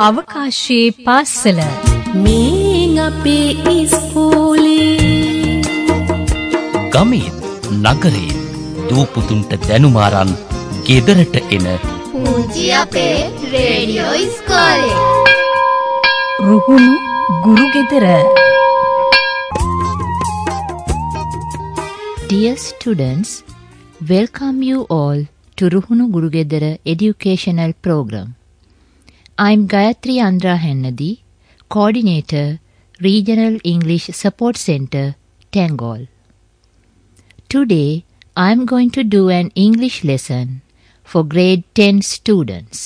අවකාශයේ පාසල මේ අපේ ඉස්කෝලේ ගමෙන් නගරයෙන් දූපුතුන්ට දැනුම අරන් ගෙදරට එන පුංචි අපේ රේඩියෝ ඉස්කෝලේ රුහුණු ගුරු ගෙදර. Dear students, welcome you all to Ruhunu Gurugedara educational program. I am Gayatri Andra Hennadi, Coordinator, Regional English Support Center, Tangol. Today, I am going to do an English lesson for grade 10 students.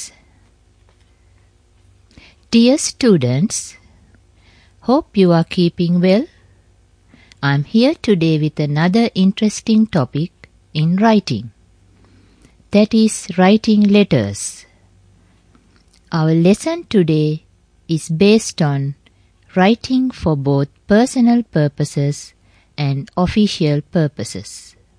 Dear students, hope you are keeping well. I am here today with another interesting topic in writing. That is writing letters. Our lesson today is based on writing for both personal purposes and official purposes.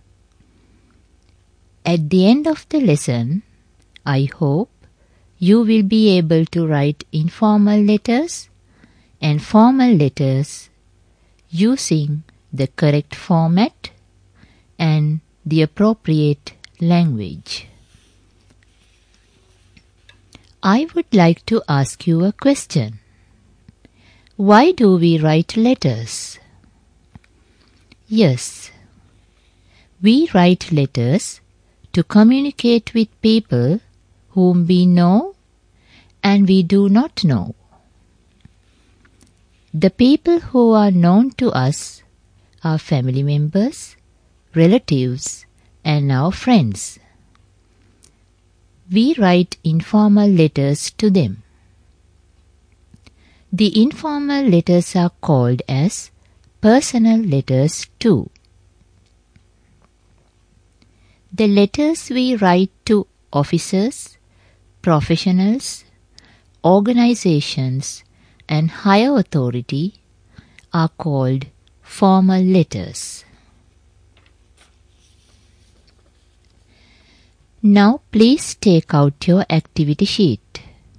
At the end of the lesson, I hope you will be able to write informal letters and formal letters using the correct format and the appropriate language. I would like to ask you a question. Why do we write letters? Yes, we write letters to communicate with people whom we know and we do not know. The people who are known to us are family members, relatives, and our friends. We write informal letters to them. The informal letters are called as personal letters too. The letters we write to officers, professionals, organizations, and higher authority are called formal letters. Now please take out your activity sheet.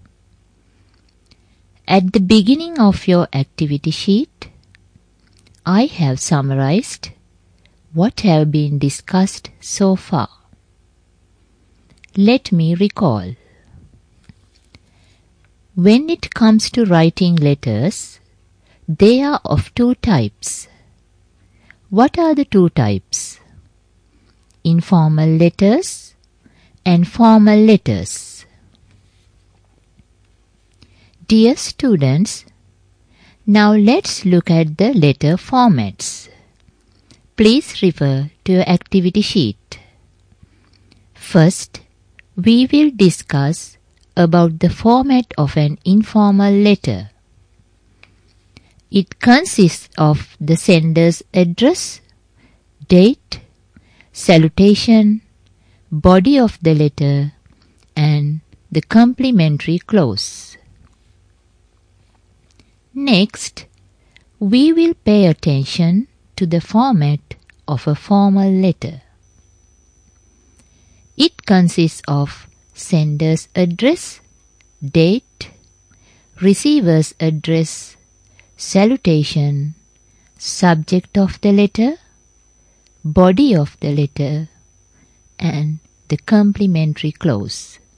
At the beginning of your activity sheet, I have summarized what have been discussed so far. Let me recall. When it comes to writing letters, they are of two types. What are the two types? Informal letters and formal letters. Dear students, now let's look at the letter formats. Please refer to your activity sheet. First, we will discuss about the format of an informal letter. It consists of the sender's address, date, salutation, body of the letter, and the complimentary clause. Next, we will pay attention to the format of a formal letter. It consists of sender's address, date, receiver's address, salutation, subject of the letter, body of the letter, and the complimentary clause.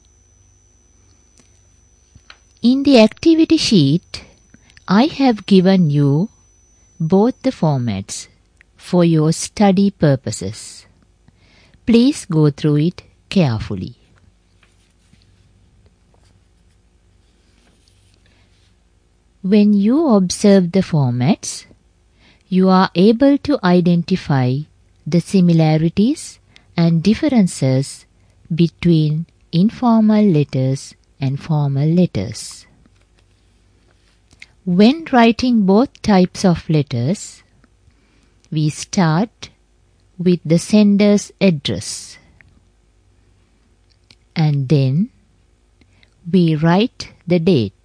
In the activity sheet, I have given you both the formats for your study purposes. Please go through it carefully. When you observe the formats, you are able to identify the similarities and differences between informal letters and formal letters. When writing both types of letters, we start with the sender's address. And then we write the date.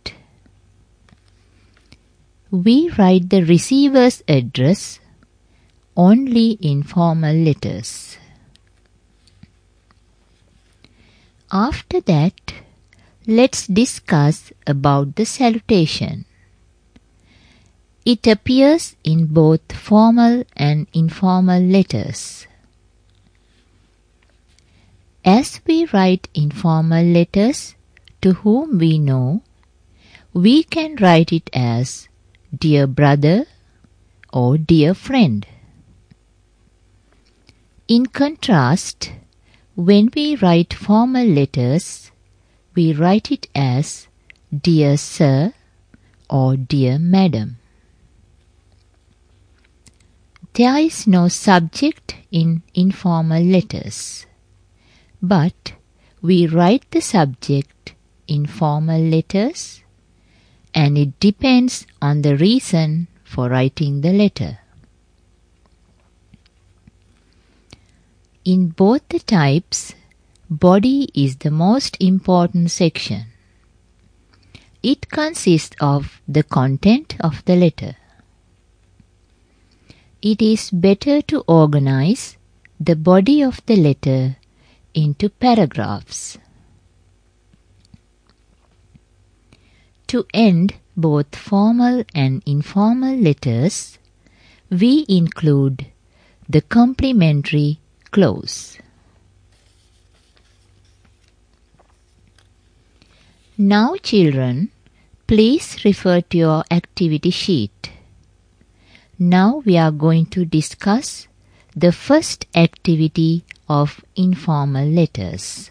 We write the receiver's address only in formal letters. After that, let's discuss about the salutation. It appears in both formal and informal letters. As we write informal letters to whom we know, we can write it as dear brother or dear friend. In contrast, when we write formal letters, we write it as dear sir or dear madam. There is no subject in informal letters, but we write the subject in formal letters, and it depends on the reason for writing the letter. In both the types, body is the most important section. It consists of the content of the letter. It is better to organize the body of the letter into paragraphs. To end both formal and informal letters, we include the complementary clause. Now, children, please refer to your activity sheet. Now we are going to discuss the first activity of informal letters.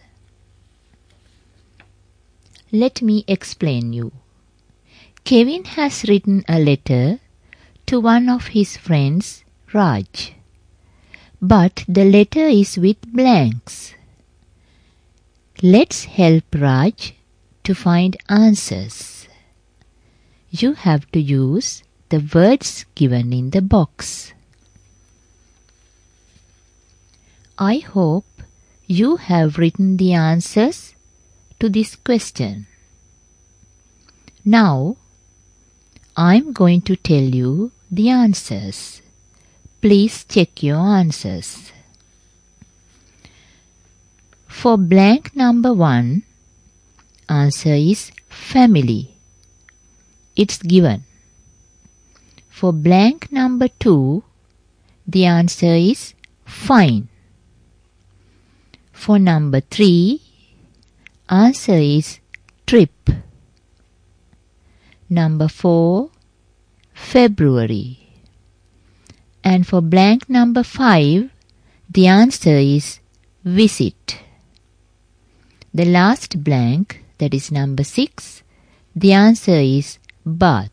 Let me explain you. Kevin has written a letter to one of his friends, Raj. But the letter is with blanks. Let's help Raj to find answers. You have to use the words given in the box. I hope you have written the answers to this question. Now, I'm going to tell you the answers. Please check your answers. For blank number 1, answer is family. It's given. For blank number 2, the answer is fine. For number 3, answer is trip. Number 4, February. And for blank number 5, the answer is visit. The last blank, that is number 6, the answer is bath.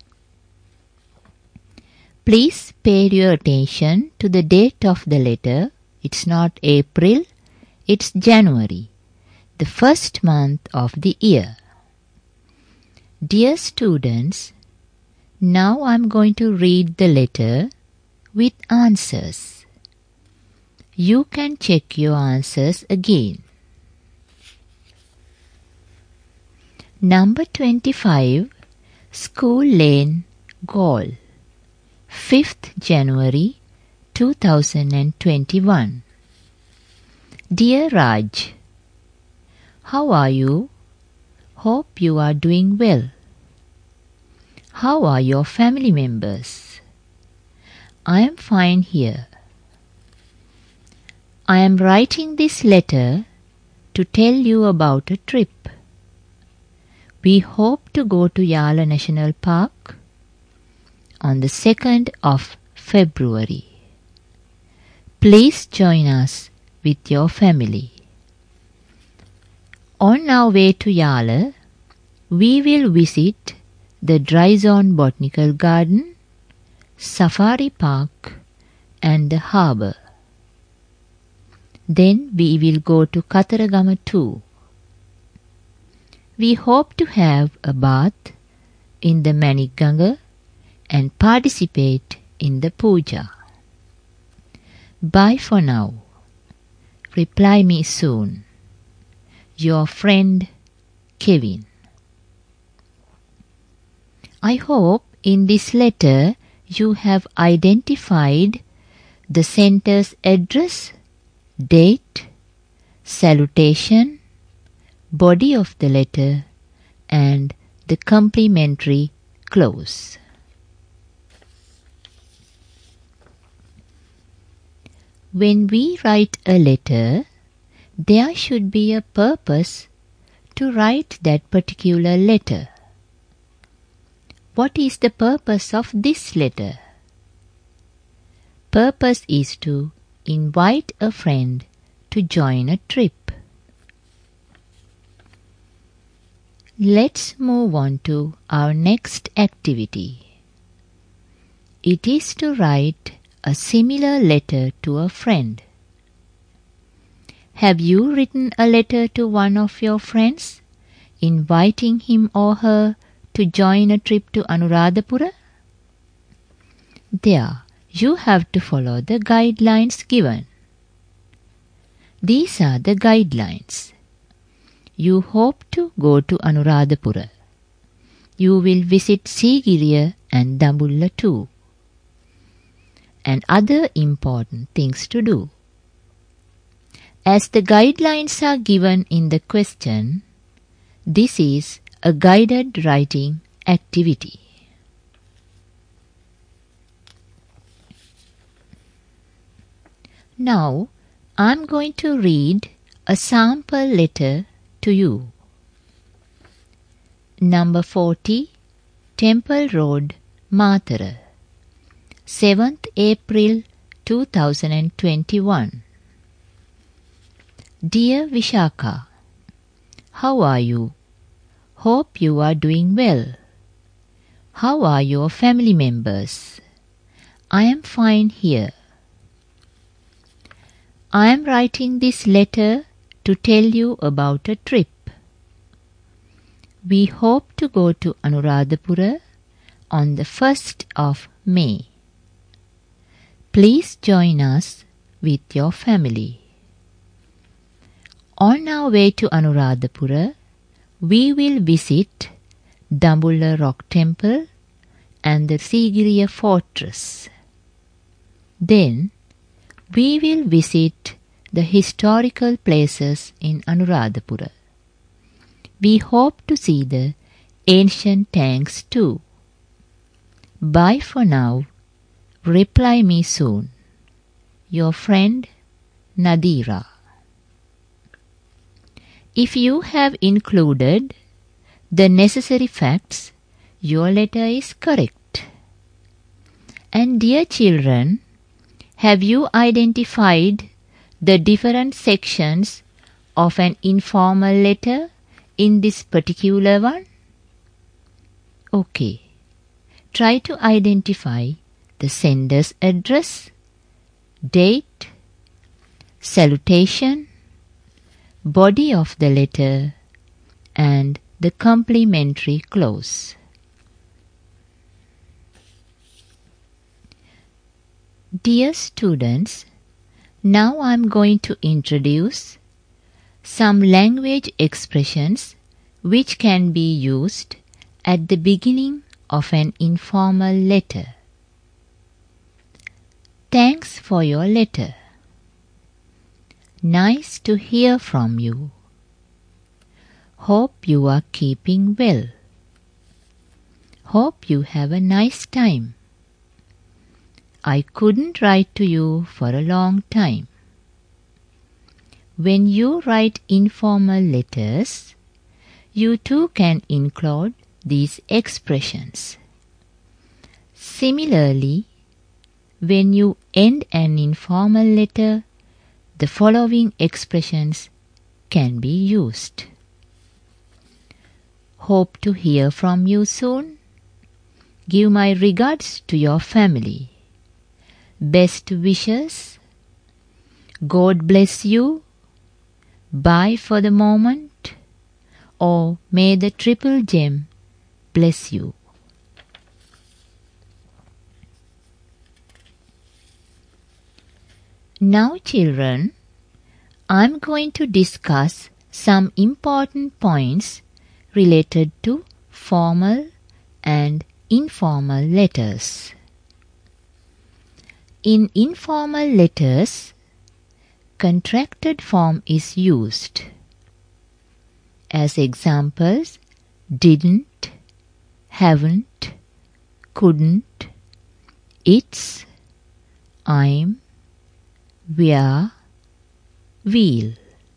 Please pay your attention to the date of the letter. It's not April, it's January, the first month of the year. Dear students, now I'm going to read the letter with answers. You can check your answers again. Number 25, School Lane, Galle, 5th January 2021. Dear Raj, how are you? Hope you are doing well. How are your family members? I am fine here. I am writing this letter to tell you about a trip. We hope to go to Yala National Park on the 2nd of February. Please join us with your family. On our way to Yala, we will visit the Dry Zone Botanical Garden, Safari Park and the harbour. Then we will go to Kataragama too. We hope to have a bath in the Manikganga and participate in the puja. Bye for now. Reply me soon. Your friend, Kevin. I hope in this letter you have identified the center's address, date, salutation, body of the letter, and the complementary clause. When we write a letter, there should be a purpose to write that particular letter. What is the purpose of this letter? Purpose is to invite a friend to join a trip. Let's move on to our next activity. It is to write a similar letter to a friend. Have you written a letter to one of your friends, inviting him or her to join a trip to Anuradhapura? There, you have to follow the guidelines given. These are the guidelines. You hope to go to Anuradhapura. You will visit Sigiriya and Dambulla too. And other important things to do. As the guidelines are given in the question, this is a guided writing activity. Now, I'm going to read a sample letter to you. Number 40, Temple Road, Mathura, 7th April 2021. Dear Vishaka, how are you? Hope you are doing well. How are your family members? I am fine here. I am writing this letter to tell you about a trip. We hope to go to Anuradhapura on the 1st of May. Please join us with your family. On our way to Anuradhapura, we will visit Dambulla Rock Temple and the Sigiriya Fortress. Then, we will visit the historical places in Anuradhapura. We hope to see the ancient tanks too. Bye for now. Reply me soon. Your friend, Nadira. If you have included the necessary facts, your letter is correct. And dear children, have you identified the different sections of an informal letter in this particular one? Okay. Try to identify the sender's address, date, salutation, body of the letter, and the complementary clause. Dear students, now I am going to introduce some language expressions which can be used at the beginning of an informal letter. Thanks for your letter. Nice to hear from you. Hope you are keeping well. Hope you have a nice time. I couldn't write to you for a long time. When you write informal letters, you too can include these expressions. Similarly, when you end an informal letter, the following expressions can be used. Hope to hear from you soon. Give my regards to your family. Best wishes. God bless you. Bye for the moment. Or may the triple gem bless you. Now, children, I'm going to discuss some important points related to formal and informal letters. In informal letters, contracted form is used. as examples didn't, haven't, couldn't, it's, I'm, we're, will.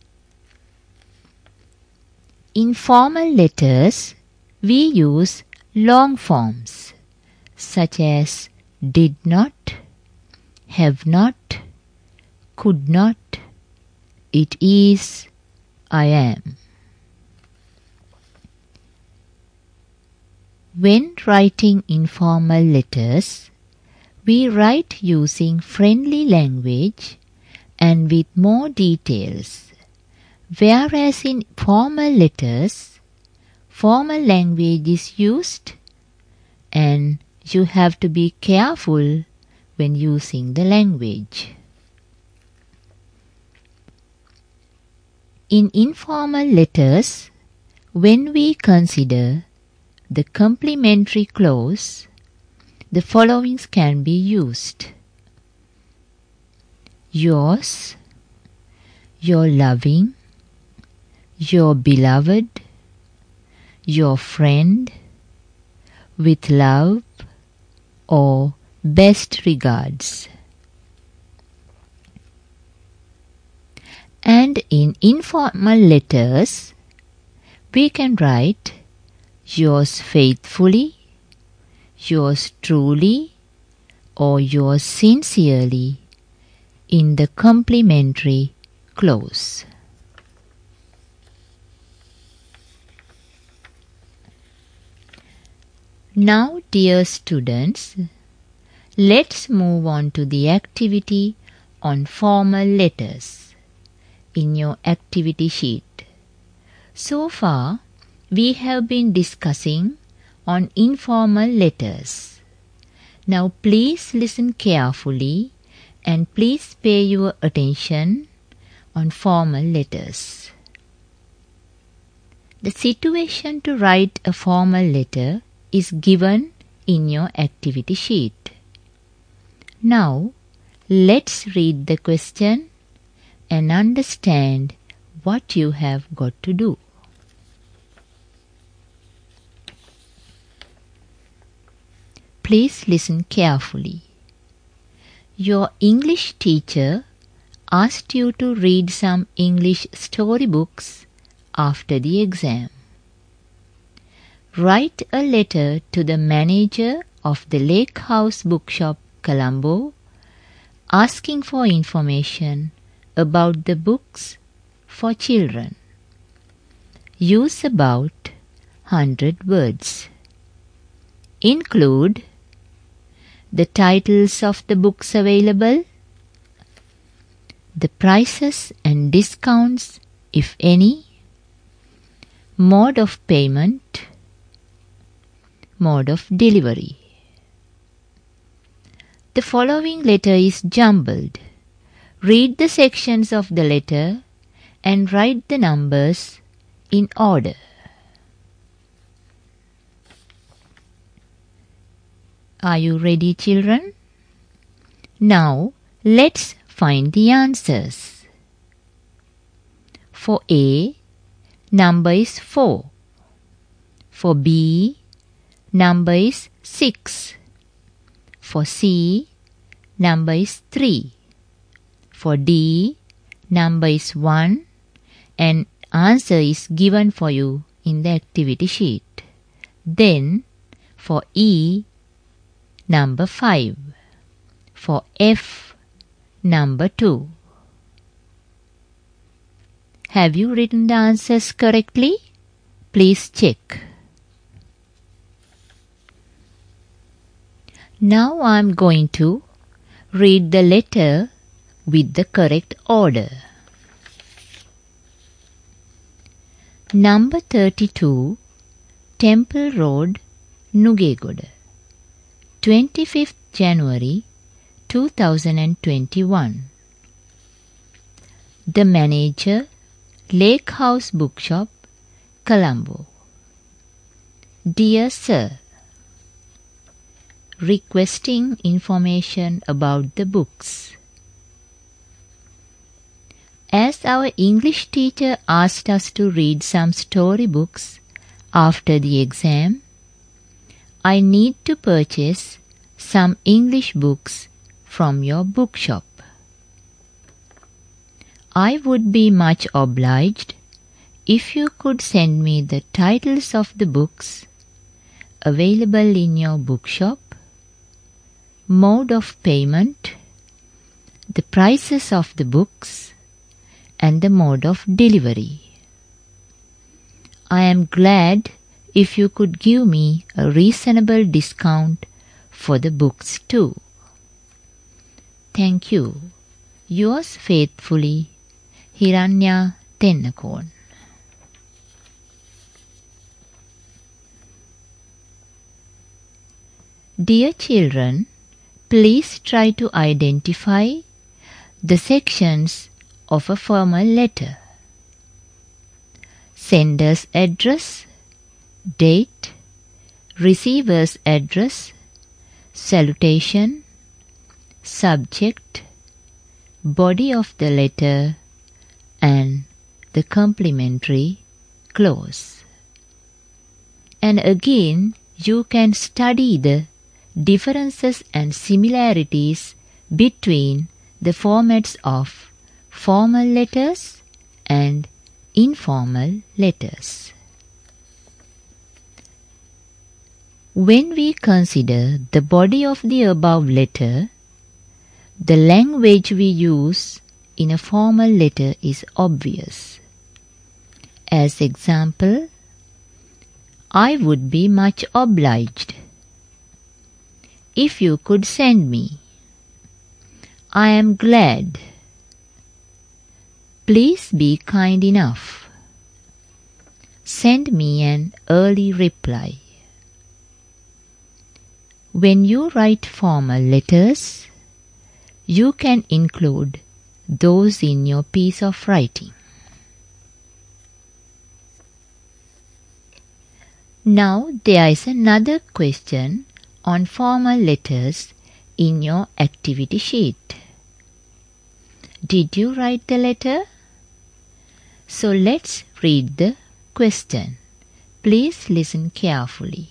In formal letters, we use long forms such as did not, have not, could not, it is, I am. When writing informal letters, we write using friendly language and with more details, whereas in formal letters, formal language is used and you have to be careful when using the language. In informal letters, when we consider the complementary clause, the following can be used: yours, your loving, your beloved, your friend, with love, or best regards. And in informal letters, we can write yours faithfully, yours truly, or yours sincerely in the complementary clause. Now, dear students, let's move on to the activity on formal letters in your activity sheet. So far, we have been discussing on informal letters. Now, please listen carefully and please pay your attention on formal letters. The situation to write a formal letter is given in your activity sheet. Now, let's read the question and understand what you have got to do. Please listen carefully. Your English teacher asked you to read some English storybooks after the exam. Write a letter to the manager of the Lake House Bookshop, Colombo, asking for information about the books for children. Use about 100 words. Include the titles of the books available, the prices and discounts, if any, mode of payment, mode of delivery. The following letter is jumbled. Read the sections of the letter and write the numbers in order. Are you ready, children? Now, let's find the answers. For A, number is 4. For B, number is 6. For C, number is 3. For D, number is 1. And answer is given for you in the activity sheet. Then, for E, number 5. For F, number 2. Have you written the answers correctly? Please check. Now I am going to read the letter with the correct order. Number 32, Temple Road, Nugegoda, 25th January 2021. The manager, Lake House Bookshop, Colombo. Dear Sir, requesting information about the books. As our English teacher asked us to read some storybooks after the exam, I need to purchase some English books from your bookshop. I would be much obliged if you could send me the titles of the books available in your bookshop, mode of payment, the prices of the books, and the mode of delivery. I am glad if you could give me a reasonable discount for the books too. Thank you. Yours faithfully, Hiranya Tennakon. Dear children, please try to identify the sections of a formal letter. Sender's address, date, receiver's address, salutation, subject, body of the letter, and the complementary clause. And again, you can study the differences and similarities between the formats of formal letters and informal letters. When we consider the body of the above letter, the language we use in a formal letter is obvious. As example, I would be much obliged if you could send me. I am glad. Please be kind enough. Send me an early reply. When you write formal letters, you can include those in your piece of writing. Now there is another question on formal letters in your activity sheet. Did you write the letter? So let's read the question. Please listen carefully.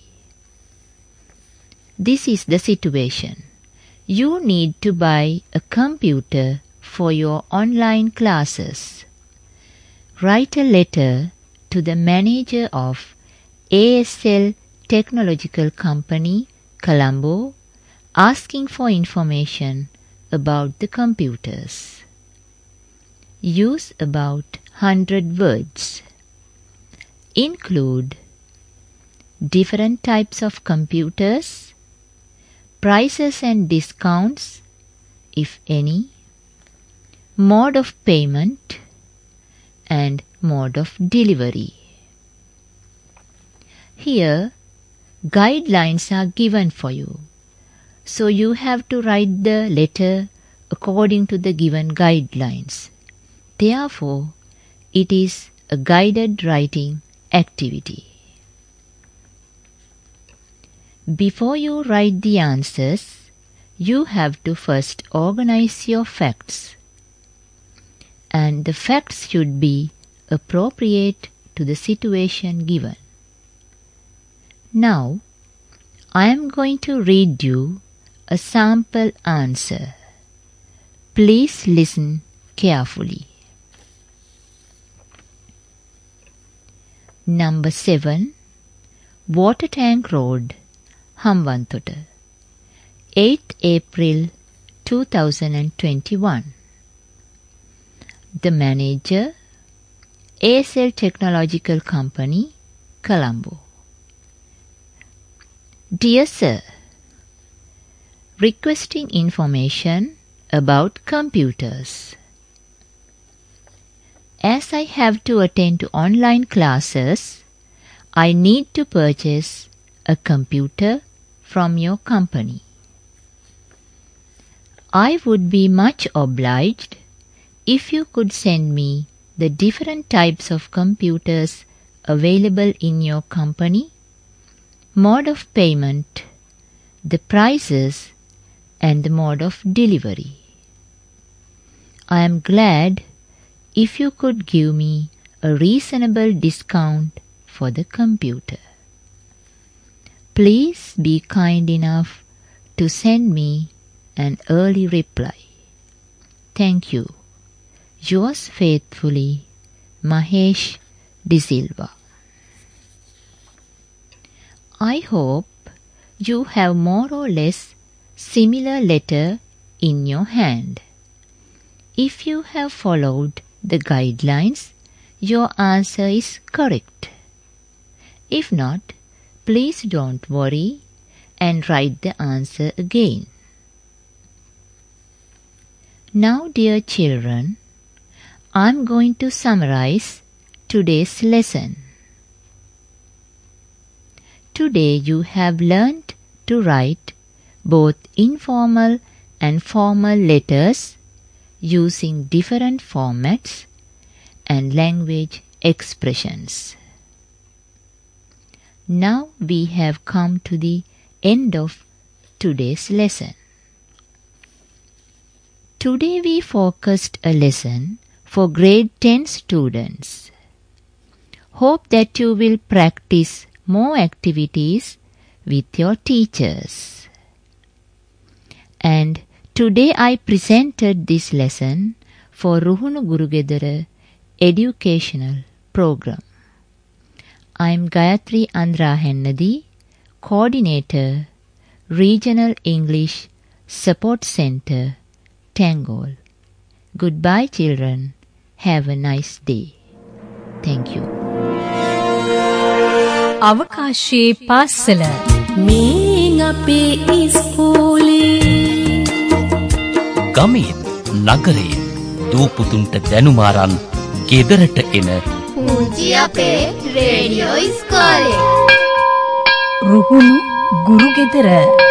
This is the situation. You need to buy a computer for your online classes. Write a letter to the manager of ASL Technological Company, Colombo, asking for information about the computers. Use about 100 words. Include different types of computers, prices and discounts, if any, mode of payment, and mode of delivery. Here, guidelines are given for you, so you have to write the letter according to the given guidelines. Therefore, it is a guided writing activity. Before you write the answers, you have to first organize your facts. And the facts should be appropriate to the situation given. Now, I am going to read you a sample answer. Please listen carefully. Number 7, Water Tank Road, Hambantota, 8 April 2021. The manager, ASL Technological Company, Colombo. Dear Sir, requesting information about computers. As I have to attend to online classes, I need to purchase a computer from your company. I would be much obliged if you could send me the different types of computers available in your company, mode of payment, the prices, and the mode of delivery. I am glad if you could give me a reasonable discount for the computer. Please be kind enough to send me an early reply. Thank you. Yours faithfully, Mahesh De Silva. I hope you have more or less similar letter in your hand. If you have followed the guidelines, your answer is correct. If not, please don't worry and write the answer again. Now, dear children, I'm going to summarize today's lesson. Today you have learned to write both informal and formal letters using different formats and language expressions. Now we have come to the end of today's lesson. Today we focused a lesson for grade 10 students. Hope that you will practice more activities with your teachers. And today I presented this lesson for Ruhunu Gurugedara educational program. I am Gayatri Andra Hennadi, Coordinator, Regional English Support Center, Tangol. Goodbye children. Have a nice day. Thank you. අවකාශයේ පාසල මේ අපේ ඉස්කෝලේ ගමෙන් නගරයෙන් දූපුතුන්ට දැනුම අරන් ගෙදරට එන පුංචි අපේ රේඩියෝ ඉස්කෝලේ රුහුණු ගුරුගෙදර